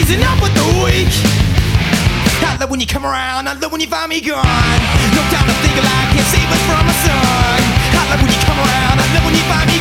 losing up with the weak. I love when you come around, I love when you find me gone. No time to think I can't save us from my son. I love when you come around, I love when you find me